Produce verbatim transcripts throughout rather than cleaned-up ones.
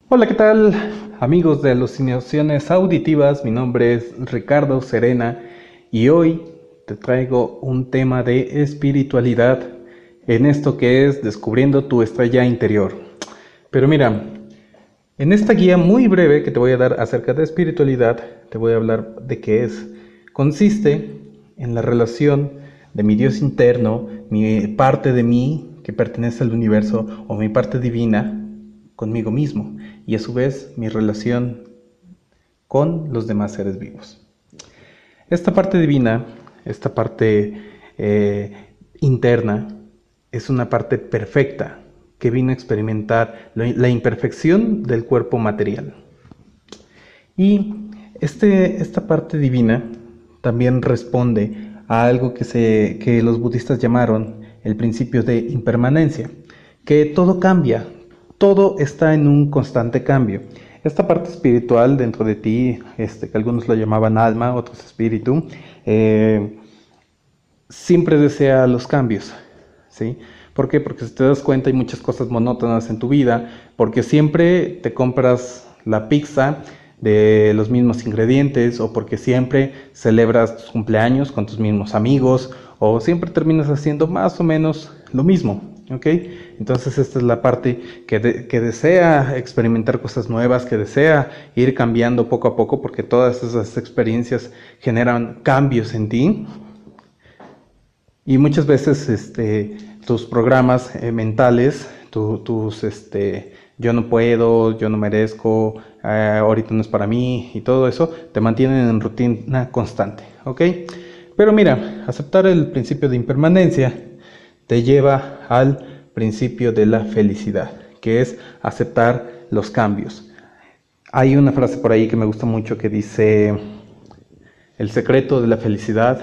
Hola, ¿qué tal? Amigos de alucinaciones auditivas, mi nombre es Ricardo Serena y hoy te traigo un tema de espiritualidad en esto que es descubriendo tu estrella interior. Pero mira, en esta guía muy breve que te voy a dar acerca de espiritualidad, te voy a hablar de qué es. Consiste en la relación de mi Dios interno, mi parte de mí que pertenece al universo o mi parte divina conmigo mismo y a su vez mi relación con los demás seres vivos. Esta parte divina, esta parte eh, interna, es una parte perfecta que vino a experimentar la imperfección del cuerpo material. Y este, esta parte divina también responde a algo que, se, que los budistas llamaron el principio de impermanencia, que todo cambia, todo está en un constante cambio. Esta parte espiritual dentro de ti, este, que algunos lo llamaban alma, otros espíritu, eh, siempre desea los cambios, ¿sí? ¿Por qué? Porque si te das cuenta hay muchas cosas monótonas en tu vida, porque siempre te compras la pizza de los mismos ingredientes, o porque siempre celebras tus cumpleaños con tus mismos amigos, o siempre terminas haciendo más o menos lo mismo, ¿ok? Entonces esta es la parte que, de, que desea experimentar cosas nuevas, que desea ir cambiando poco a poco, porque todas esas experiencias generan cambios en ti. Y muchas veces este, tus programas eh, mentales, tu, tus este, yo no puedo, yo no merezco, eh, ahorita no es para mí y todo eso, te mantienen en rutina constante, ¿ok? Pero mira, aceptar el principio de impermanencia te lleva al principio de la felicidad, que es aceptar los cambios. Hay una frase por ahí que me gusta mucho que dice, el secreto de la felicidad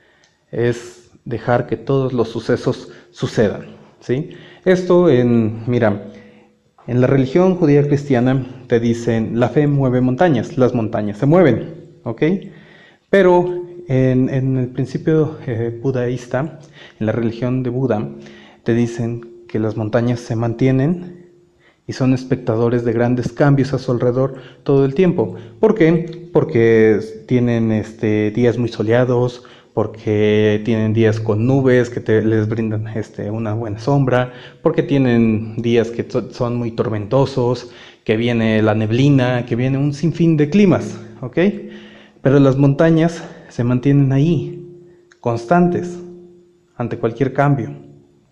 es dejar que todos los sucesos sucedan, ¿sí? Esto en, mira, en la religión judía cristiana te dicen, la fe mueve montañas, las montañas se mueven, ¿ok? Pero en, en el principio eh, budaísta, en la religión de Buda, te dicen que las montañas se mantienen y son espectadores de grandes cambios a su alrededor todo el tiempo. ¿Por qué? Porque tienen este, días muy soleados, porque tienen días con nubes que te, les brindan este, una buena sombra, porque tienen días que son muy tormentosos, que viene la neblina, que viene un sinfín de climas, ¿ok? Pero las montañas se mantienen ahí, constantes, ante cualquier cambio.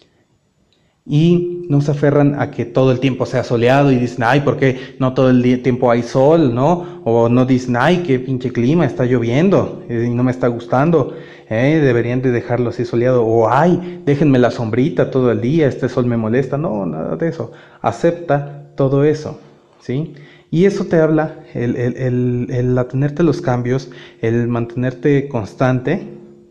Y no se aferran a que todo el tiempo sea soleado y dicen, ay, ¿por qué no todo el tiempo hay sol, no? O no dicen, ay, qué pinche clima, está lloviendo y no me está gustando, ¿eh? Deberían de dejarlo así soleado. O, ay, déjenme la sombrita todo el día, este sol me molesta. No, nada de eso. Acepta todo eso, ¿sí? Y eso te habla, el, el, el, el atenerte a los cambios, el mantenerte constante,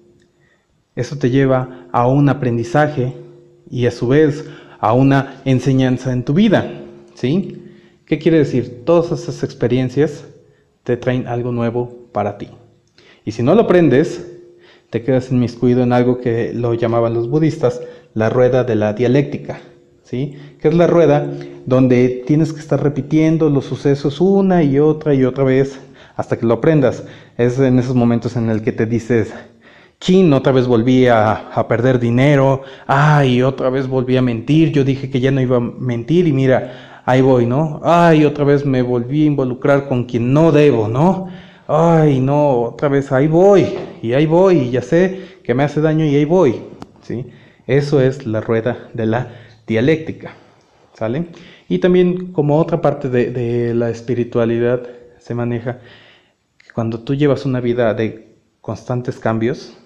eso te lleva a un aprendizaje y a su vez a una enseñanza en tu vida, ¿sí? ¿Qué quiere decir? Todas esas experiencias te traen algo nuevo para ti. Y si no lo aprendes, te quedas inmiscuido en algo que lo llamaban los budistas, la rueda de la dialéctica, ¿sí? Que es la rueda donde tienes que estar repitiendo los sucesos una y otra y otra vez hasta que lo aprendas. Es en esos momentos en el que te dices, chin, otra vez volví a, a perder dinero, ay, otra vez volví a mentir, yo dije que ya no iba a mentir y mira, ahí voy, ¿no? Ay, otra vez me volví a involucrar con quien no debo, ¿no? Ay, no, otra vez ahí voy, y ahí voy, y ya sé que me hace daño y ahí voy, ¿sí? Eso es la rueda de la dialéctica, ¿sale? Y también como otra parte de, de la espiritualidad se maneja, cuando tú llevas una vida de constantes cambios,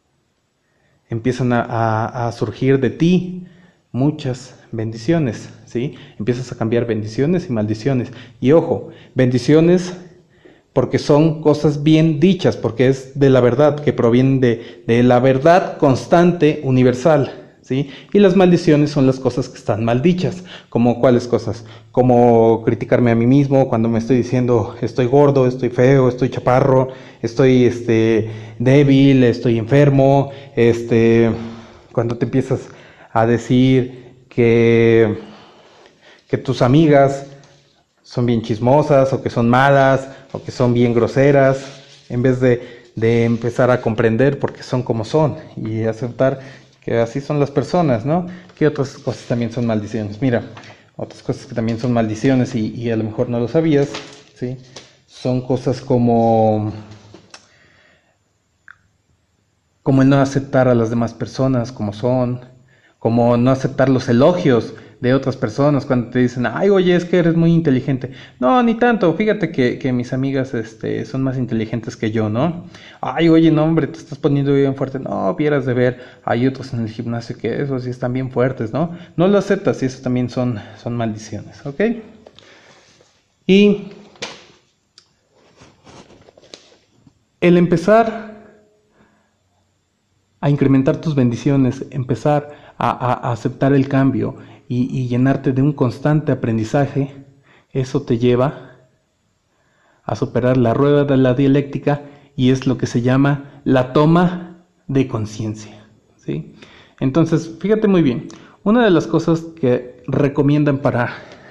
empiezan a, a, a surgir de ti muchas bendiciones, ¿sí? Empiezas a cambiar bendiciones y maldiciones. Y ojo, bendiciones porque son cosas bien dichas, porque es de la verdad, que provienen de, de la verdad constante, universal, ¿sí? Y las maldiciones son las cosas que están mal dichas. ¿Como cuáles cosas? Como criticarme a mí mismo cuando me estoy diciendo estoy gordo, estoy feo, estoy chaparro, estoy este, débil, estoy enfermo, este, cuando te empiezas a decir que, que tus amigas son bien chismosas, o que son malas, o que son bien groseras, en vez de, de empezar a comprender por qué son como son y aceptar que así son las personas, ¿no? ¿Qué otras cosas también son maldiciones? Mira, otras cosas que también son maldiciones y, y a lo mejor no lo sabías, ¿sí? Son cosas como, como el no aceptar a las demás personas como son, como no aceptar los elogios de otras personas cuando te dicen, ay, oye, es que eres muy inteligente. No, ni tanto, fíjate que, que mis amigas este, son más inteligentes que yo, ¿no? Ay, oye, no, hombre, te estás poniendo bien fuerte. No, vieras de ver, hay otros en el gimnasio que esos sí están bien fuertes, ¿no? No lo aceptas y eso también son, son maldiciones, ¿ok? Y el empezar a incrementar tus bendiciones, empezar a, a, a aceptar el cambio y, y llenarte de un constante aprendizaje, eso te lleva a superar la rueda de la dialéctica y es lo que se llama la toma de conciencia, ¿sí? Entonces, fíjate muy bien, una de las cosas que recomiendan para,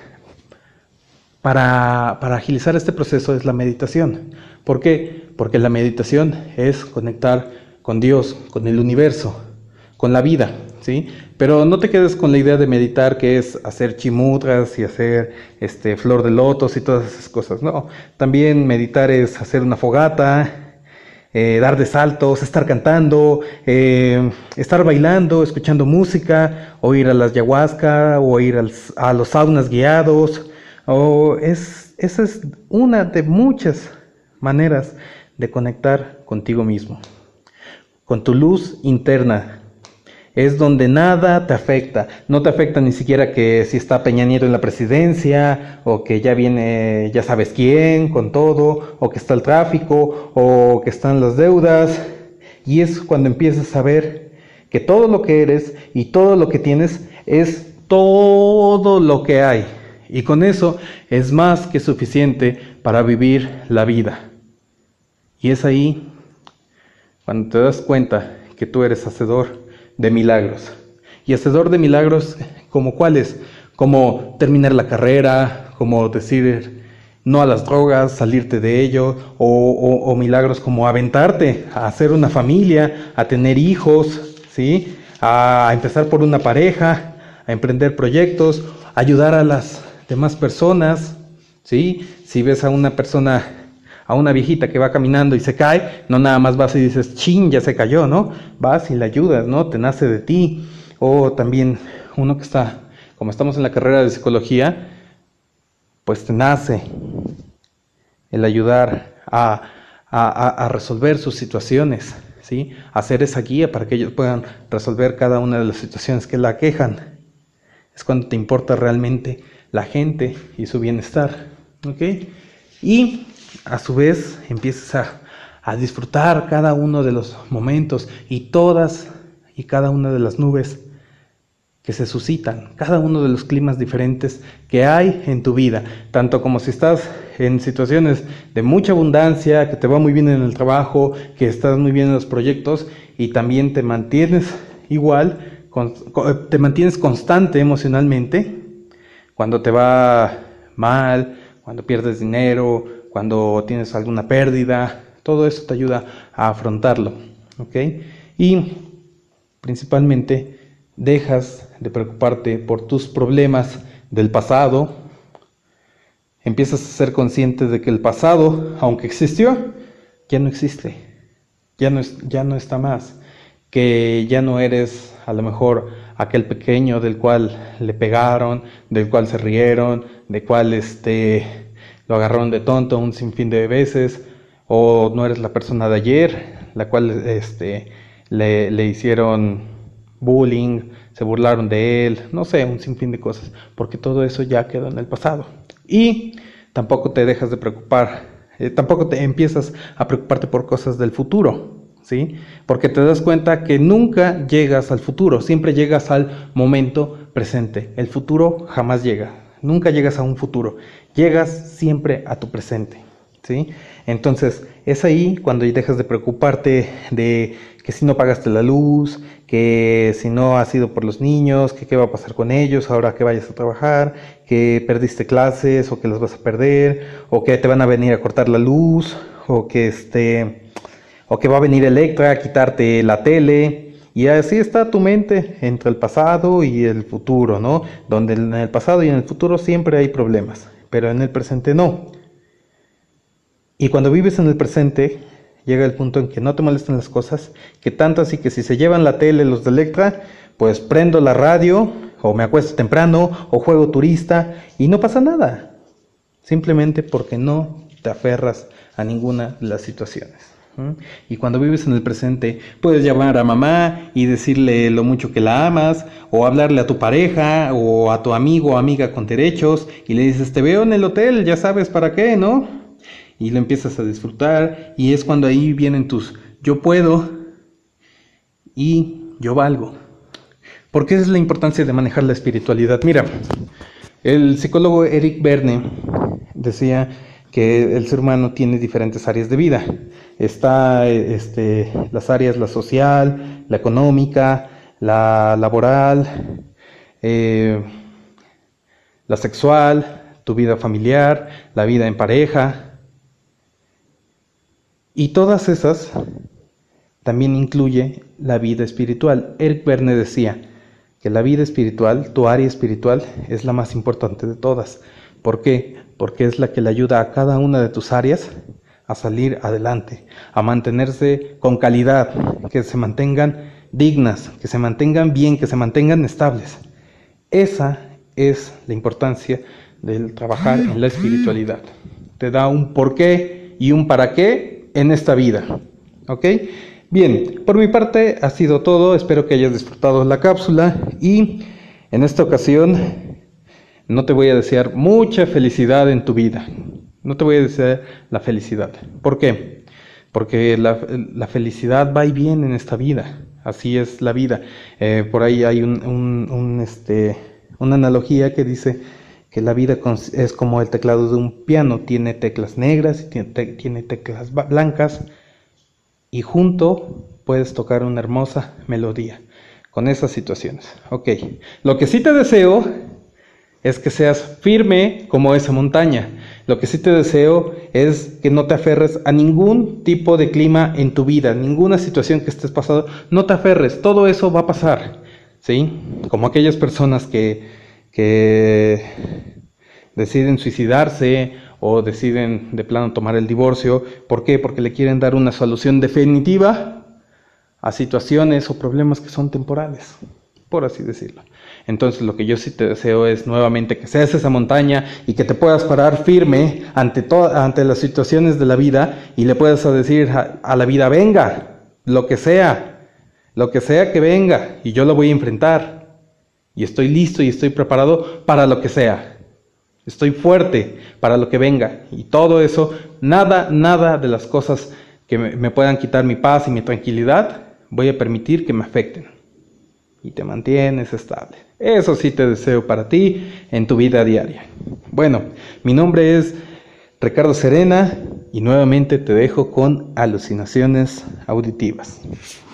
para, para agilizar este proceso es la meditación. ¿Por qué? Porque la meditación es conectar con Dios, con el universo, con la vida, ¿sí? Pero no te quedes con la idea de meditar que es hacer chimutras y hacer este, flor de lotos y todas esas cosas. No, también meditar es hacer una fogata, eh, dar de saltos, estar cantando, eh, estar bailando, escuchando música, o ir a las ayahuasca, o ir al, a los saunas guiados. O es, esa es una de muchas maneras de conectar contigo mismo, con tu luz interna. Es donde nada te afecta, no te afecta ni siquiera que si está Peña Nieto en la presidencia, o que ya viene ya sabes quién con todo, o que está el tráfico, o que están las deudas, y es cuando empiezas a ver que todo lo que eres y todo lo que tienes es todo lo que hay, y con eso es más que suficiente para vivir la vida. Y es ahí cuando te das cuenta que tú eres hacedor de milagros. Y hacedor de milagros, ¿como cuáles? Como terminar la carrera, como decir no a las drogas, salirte de ello, o, o, o milagros como aventarte a hacer una familia, a tener hijos, ¿sí? A empezar por una pareja, a emprender proyectos, ayudar a las demás personas, ¿sí? Si ves a una persona, a una viejita que va caminando y se cae, no nada más vas y dices, chin, ya se cayó, ¿no? Vas y la ayudas, ¿no? Te nace de ti. O también uno que está, como estamos en la carrera de psicología, pues te nace el ayudar a, a, a resolver sus situaciones, ¿sí? Hacer esa guía para que ellos puedan resolver cada una de las situaciones que la aquejan. Es cuando te importa realmente la gente y su bienestar, ¿ok? Y a su vez empiezas a, a disfrutar cada uno de los momentos y todas y cada una de las nubes que se suscitan, cada uno de los climas diferentes que hay en tu vida, tanto como si estás en situaciones de mucha abundancia, que te va muy bien en el trabajo, que estás muy bien en los proyectos y también te mantienes igual, con, te mantienes constante emocionalmente cuando te va mal, cuando pierdes dinero, cuando tienes alguna pérdida. Todo eso te ayuda a afrontarlo, ¿ok? Y principalmente dejas de preocuparte por tus problemas del pasado, empiezas a ser consciente de que el pasado, aunque existió, ya no existe, ya no, es, ya no está más, que ya no eres a lo mejor aquel pequeño del cual le pegaron, del cual se rieron, del cual este, lo agarraron de tonto un sinfín de veces, o no eres la persona de ayer, la cual este, le, le hicieron bullying, se burlaron de él, no sé, un sinfín de cosas, porque todo eso ya quedó en el pasado. Y tampoco te dejas de preocupar, eh, tampoco te empiezas a preocuparte por cosas del futuro, ¿sí? Porque te das cuenta que nunca llegas al futuro, siempre llegas al momento presente. El futuro jamás llega, nunca llegas a un futuro, llegas siempre a tu presente, ¿sí? Entonces, es ahí cuando dejas de preocuparte de que si no pagaste la luz, que si no has ido por los niños, que qué va a pasar con ellos ahora que vayas a trabajar, que perdiste clases o que las vas a perder, o que te van a venir a cortar la luz, o que este, o que va a venir Electra a quitarte la tele. Y así está tu mente entre el pasado y el futuro, ¿no? Donde en el pasado y en el futuro siempre hay problemas, pero en el presente no. Y cuando vives en el presente, llega el punto en que no te molestan las cosas, que tanto así que si se llevan la tele los de Electra, pues prendo la radio, o me acuesto temprano, o juego turista, y no pasa nada. Simplemente porque no te aferras a ninguna de las situaciones. ¿Mm? Y cuando vives en el presente, puedes llamar a mamá y decirle lo mucho que la amas, o hablarle a tu pareja, o a tu amigo o amiga con derechos, y le dices, te veo en el hotel, ya sabes para qué, ¿no? Y lo empiezas a disfrutar, y es cuando ahí vienen tus yo puedo y yo valgo. ¿Por qué es la importancia de manejar la espiritualidad? Mira, el psicólogo Eric Berne decía que el ser humano tiene diferentes áreas de vida. Está este, las áreas, la social, la económica, la laboral, eh, la sexual, tu vida familiar, la vida en pareja. Y todas esas también incluye la vida espiritual. Eric Berne decía que la vida espiritual, tu área espiritual, es la más importante de todas. ¿Por qué? Porque es la que le ayuda a cada una de tus áreas a salir adelante, a mantenerse con calidad, que se mantengan dignas, que se mantengan bien, que se mantengan estables. Esa es la importancia del trabajar en la espiritualidad. Te da un porqué y un para qué en esta vida, ¿ok? Bien, por mi parte ha sido todo, espero que hayas disfrutado la cápsula y en esta ocasión no te voy a desear mucha felicidad en tu vida, no te voy a desear la felicidad. ¿Por qué? Porque la, la felicidad va y viene en esta vida, así es la vida. Eh, por ahí hay un, un, un, este, una analogía que dice que la vida es como el teclado de un piano, tiene teclas negras y tiene, te, tiene teclas blancas, y junto puedes tocar una hermosa melodía con esas situaciones. Ok, lo que sí te deseo es que seas firme como esa montaña. Lo que sí te deseo es que no te aferres a ningún tipo de clima en tu vida, ninguna situación que estés pasando, no te aferres, todo eso va a pasar, ¿sí? Como aquellas personas que, que deciden suicidarse o deciden de plano tomar el divorcio. ¿Por qué? Porque le quieren dar una solución definitiva a situaciones o problemas que son temporales, por así decirlo. Entonces lo que yo sí te deseo es nuevamente que seas esa montaña y que te puedas parar firme ante, to- ante las situaciones de la vida y le puedas decir a, a la vida, venga, lo que sea, lo que sea que venga, y yo lo voy a enfrentar. Y estoy listo y estoy preparado para lo que sea. Estoy fuerte para lo que venga. Y todo eso, nada, nada de las cosas que me, me puedan quitar mi paz y mi tranquilidad, voy a permitir que me afecten. Y te mantienes estable. Eso sí te deseo para ti en tu vida diaria. Bueno, mi nombre es Ricardo Serena y nuevamente te dejo con alucinaciones auditivas.